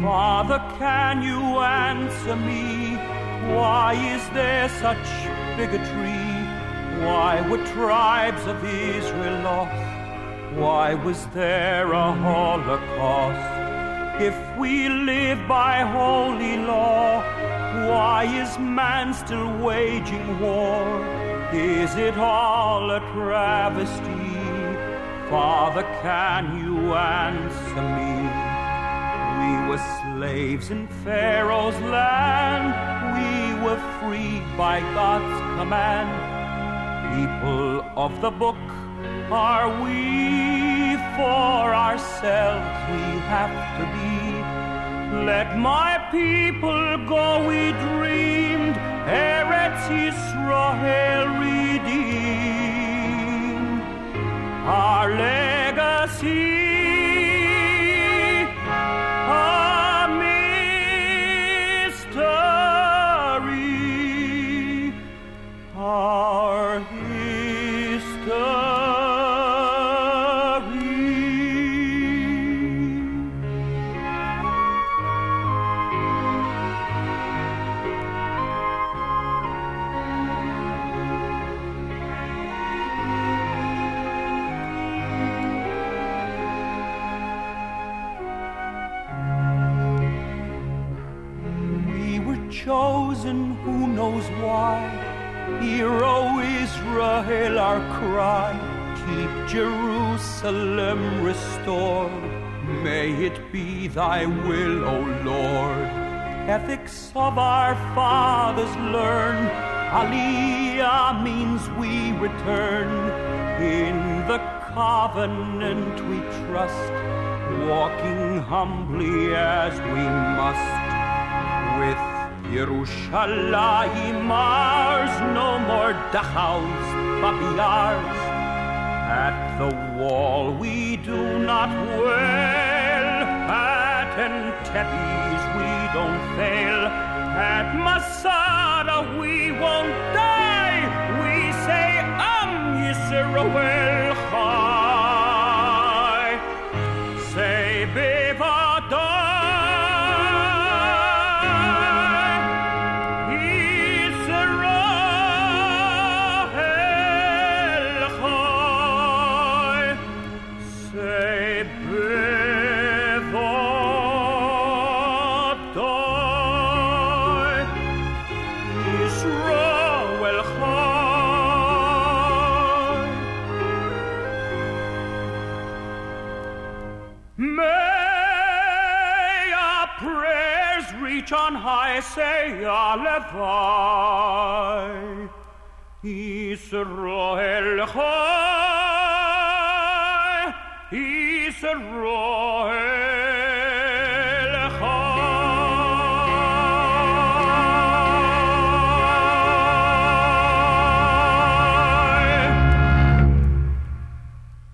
Father, can you answer me? Why is there such bigotry? Why were tribes of Israel lost? Why was there a Holocaust? If we live by holy law, why is man still waging war? Is it all a travesty? Father, can you answer me? We were slaves in Pharaoh's land. We were freed by God's command. People of the book are we? For ourselves we have to be. Let my people go, we dreamed, Eretz Yisrael redeemed. Our legacy, a mystery, our history. Chosen, who knows why? Hear, O Israel, our cry. Keep Jerusalem restored. May it be thy will, O Lord. Ethics of our fathers learn. Aliyah means we return. In the covenant we trust, walking humbly as we must. With Yerushalayim ours, no more Dachaus, Babiyars. At the wall we do not wail, at Entebes we don't fail, at Masada we won't die. We say Am Yisrael Chai. Say Bevadai. On high, say Alevai, Yisrael Chai, Yisrael